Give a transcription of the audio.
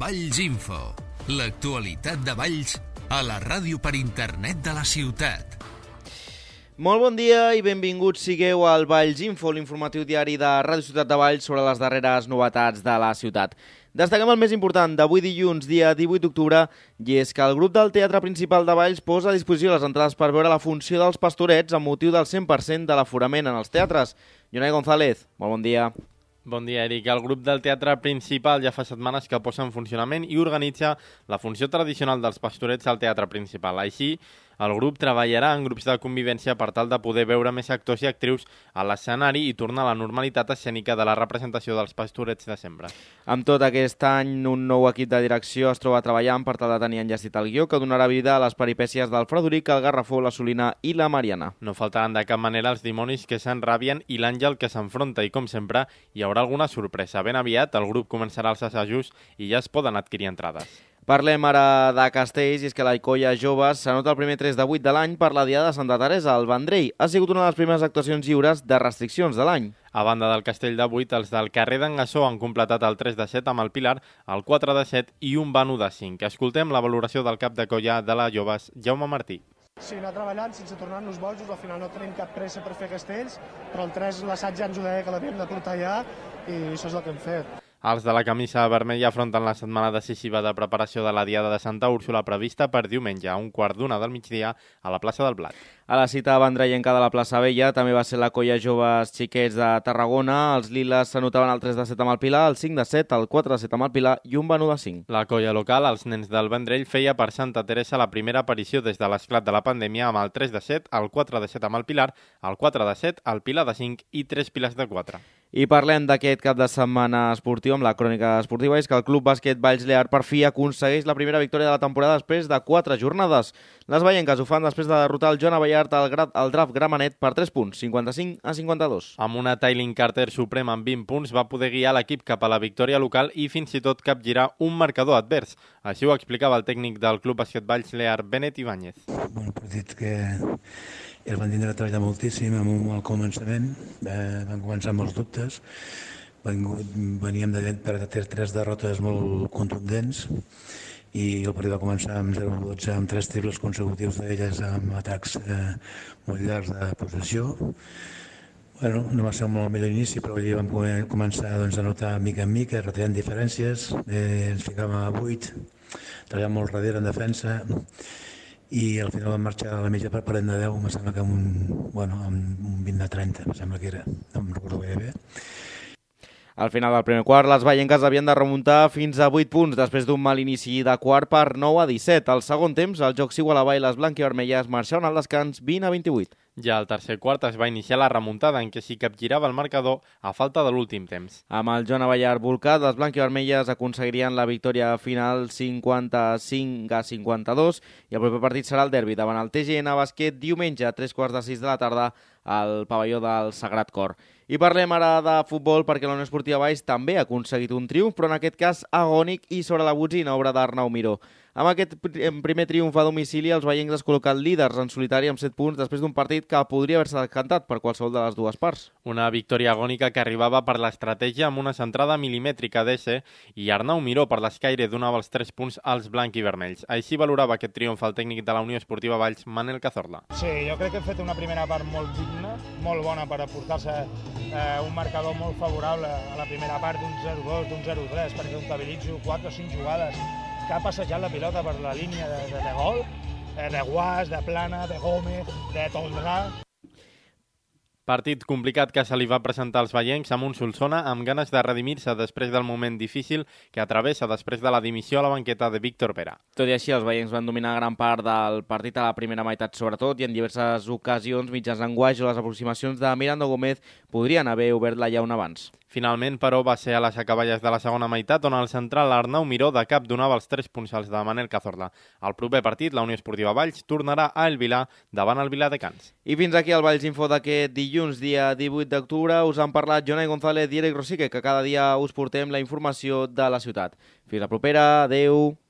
Valls Info, l'actualitat de Valls a la ràdio per internet de la ciutat. Molt bon dia i benvinguts sigueu al Valls Info, l'informatiu diari de Ràdio Ciutat de Valls sobre les darreres novetats de la ciutat. Destaquem el més important d'avui dilluns, dia 18 d'octubre, i és que el grup del Teatre Principal de Valls posa a disposició les entrades per veure la funció dels Pastorets amb motiu del 100% de l'aforament en els teatres. Jonai González, molt bon dia. Bon dia, Eric. El grup del Teatre Principal ja fa setmanes que posa en funcionament i organitza la funció tradicional dels Pastorets al Teatre Principal. Així, el grup treballarà en grups de convivència per tal de poder veure més actors i actrius a l'escenari i tornar a la normalitat escènica de la representació dels Pastorets de sempre. Amb tot aquest any, un nou equip de direcció es troba treballant per tal de tenir enllestit el guió que donarà vida a les peripècies del Frederic, el Garrafó, la Solina i la Mariana. No faltaran de cap manera els dimonis que s'enrabien i l'àngel que s'enfronta i, com sempre, hi haurà alguna sorpresa. Ben aviat el grup començarà els assajos i ja es poden adquirir entrades. Parlem ara de castells i és que la Colla Joves s'anota el primer 3 de 8 de l'any per la Diada de Santa Teresa al Vendrell. Ha sigut una de les primeres actuacions lliures de restriccions de l'any. A banda del castell de 8, els del carrer d'en Gassó han completat el 3 de 7 amb el Pilar, el 4 de 7 i un Vanu de 5. Escoltem la valoració del cap de colla de la Joves, Jaume Martí. Sí, anar treballant sense tornar-nos bojos, al final no tenim cap pressa per fer castells, però el 3 l'assaig ja ens ho deia que l'havíem de portar ja i això és el que hem fet. Els de la camisa vermella afronten la setmana decisiva de preparació de la Diada de Santa Úrsula prevista per diumenge a 1:15 del migdia a la plaça del Blat. A la cita vendrellenca de la plaça Vella també va ser la Colla Joves Xiquets de Tarragona. Els liles s'anotaven el 3 de 7 amb el Pilar, el 5 de 7, el 4 de 7 amb el Pilar i un Vanu de 5. La colla local, els nens del Vendrell, feia per Santa Teresa la primera aparició des de l'esclat de la pandèmia amb el 3 de 7, el 4 de 7 amb el Pilar, el 4 de 7, el Pilar de 5 i 3 pilars de 4. I parlem d'aquest cap de setmana esportiu amb la crònica esportiva. És que el Club Bàsquet Valls Lear per fi aconsegueix la primera victòria de la temporada després de 4 jornades. Les vallenques ho fan després de derrotar el Joan Abellart al draft Gramenet per 3 punts, 55-52. Amb una Tyling Carter suprema amb 20 punts va poder guiar l'equip cap a la victòria local i fins i tot capgirar un marcador advers. Així ho explicava el tècnic del Club Bàsquet Valls Lear, Benet Ibáñez. Un partit que el van tindre a treballar moltíssim al començament, van començar amb els dubtes, veníem de perdre 3 derrotes molt contundents i el partit va començar amb 0-12 amb 3 triples consecutius d'elles amb atacs molt llargs de possessió. Bueno, no va ser un molt millor inici, però allà vam començar a notar mica en mica, retallant diferències, ens ficàvem a 8, treballant molt darrere en defensa, i al final vam marxar a la mitja per parent de 10, em sembla que amb un 20 de 30, em sembla que era, no em recordo gaire bé. Al final del primer quart, les vallenques havien de remuntar fins a 8 punts després d'un mal inici de quart per 9-17. Al segon temps, el joc s'igualava i les blanquivermelles marxaven al descans 20-28. Ja al tercer quart es va iniciar la remuntada en què s'hi capgirava el marcador a falta de l'últim temps. Amb el Joan Abellart volcat, les blanquivermelles aconseguirien la victòria final 55-52 i el proper partit serà el derbi davant el TGN Bàsquet diumenge a 3:45 de la tarda al pavelló del Sagrat Cor. I parlem ara de futbol perquè la Unió Esportiva Valls també ha aconseguit un triomf, però en aquest cas agònic i sobre la botzina, obra d'Arnau Miró. Amb aquest primer triomf a domicili, els vallencs es col·loquen líders en solitari amb 7 punts després d'un partit que podria haver-se decantat per qualsevol de les dues parts. Una victòria agònica que arribava per l'estratègia amb una centrada milimètrica d'Esse i Arnau Miró per l'escaire donava els 3 punts als blanc i vermells. Així valorava aquest triomf el tècnic de la Unió Esportiva Valls, Manel Cazorla. Sí, jo crec que hem fet una primera part molt digna, molt bona per aportar-se un marcador molt favorable a la primera part d'un 0-2, d'un 0-3, perquè comptabilitzo 4 o 5 jugades que ha passejat la pilota per la línia de gol, de Guas, de Plana, de Gómez, de Toldrà. Partit complicat que se li va presentar als vallencs amb un Solsona amb ganes de redimir-se després del moment difícil que atravessa després de la dimissió a la banqueta de Víctor Pera. Tot i així, els vallencs van dominar gran part del partit a la primera meitat sobretot i en diverses ocasions mitjançant guaix o les aproximacions de Miranda Gómez podrien haver obert la llauna abans. Finalment, però, va ser a les acaballes de la segona meitat on el central Arnau Miró de cap donava els 3 punts als de Manel Cazorla. Al proper partit, la Unió Esportiva Valls tornarà a El Vilar davant el Viladecans. I fins aquí el Valls Info d'aquest dilluns, dia 18 d'octubre. Us han parlat Jonai González i Eric Rosique, que cada dia us portem la informació de la ciutat. Fins la propera, adeu!